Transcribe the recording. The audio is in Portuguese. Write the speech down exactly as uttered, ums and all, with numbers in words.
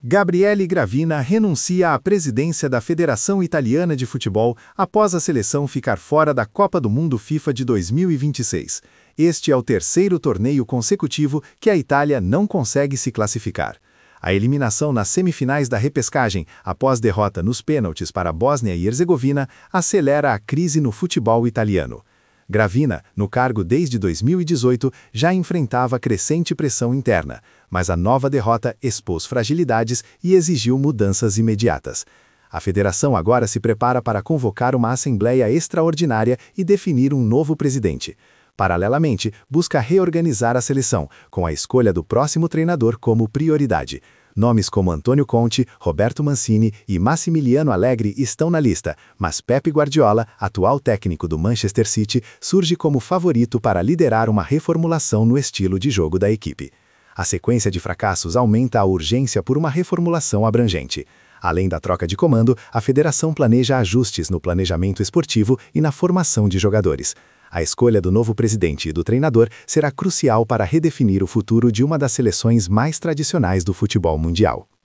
Gabriele Gravina renuncia à presidência da Federação Italiana de Futebol após a seleção ficar fora da Copa do Mundo FIFA de dois mil e vinte e seis. Este é o terceiro torneio consecutivo que a Itália não consegue se classificar. A eliminação nas semifinais da repescagem, após derrota nos pênaltis para a Bósnia e Herzegovina, acelera a crise no futebol italiano. Gravina, no cargo desde dois mil e dezoito, já enfrentava crescente pressão interna, mas a nova derrota expôs fragilidades e exigiu mudanças imediatas. A federação agora se prepara para convocar uma assembleia extraordinária e definir um novo presidente. Paralelamente, busca reorganizar a seleção, com a escolha do próximo treinador como prioridade. Nomes como Antônio Conte, Roberto Mancini e Massimiliano Allegri estão na lista, mas Pep Guardiola, atual técnico do Manchester City, surge como favorito para liderar uma reformulação no estilo de jogo da equipe. A sequência de fracassos aumenta a urgência por uma reformulação abrangente. Além da troca de comando, a federação planeja ajustes no planejamento esportivo e na formação de jogadores. A escolha do novo presidente e do treinador será crucial para redefinir o futuro de uma das seleções mais tradicionais do futebol mundial.